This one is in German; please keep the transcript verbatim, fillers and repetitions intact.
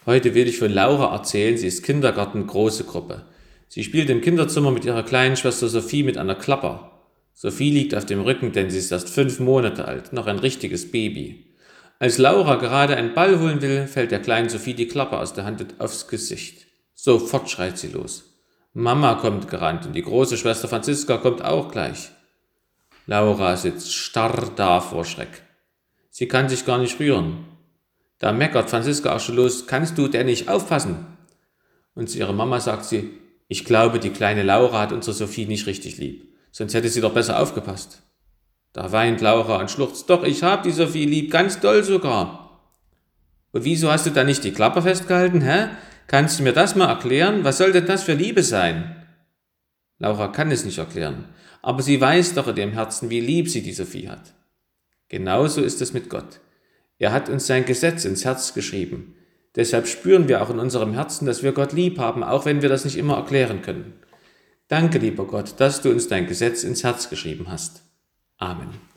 Heute will ich von Laura erzählen. Sie ist Kindergarten, große Gruppe. Sie spielt im Kinderzimmer mit ihrer kleinen Schwester Sophie mit einer Klapper. Sophie liegt auf dem Rücken, denn sie ist erst fünf Monate alt, noch ein richtiges Baby. Als Laura gerade einen Ball holen will, fällt der kleinen Sophie die Klappe aus der Hand und aufs Gesicht. Sofort schreit sie los. Mama kommt gerannt und die große Schwester Franziska kommt auch gleich. Laura sitzt starr da vor Schreck. Sie kann sich gar nicht rühren. Da meckert Franziska auch schon los, kannst du denn nicht aufpassen? Und zu ihrer Mama sagt sie, ich glaube, die kleine Laura hat unsere Sophie nicht richtig lieb, sonst hätte sie doch besser aufgepasst. Da weint Laura und schluchzt, doch, ich hab die Sophie lieb, ganz doll sogar. Und wieso hast du da nicht die Klappe festgehalten, hä? Kannst du mir das mal erklären? Was soll denn das für Liebe sein? Laura kann es nicht erklären, aber sie weiß doch in ihrem Herzen, wie lieb sie die Sophie hat. Genauso ist es mit Gott. Er hat uns sein Gesetz ins Herz geschrieben. Deshalb spüren wir auch in unserem Herzen, dass wir Gott lieb haben, auch wenn wir das nicht immer erklären können. Danke, lieber Gott, dass du uns dein Gesetz ins Herz geschrieben hast. Amen.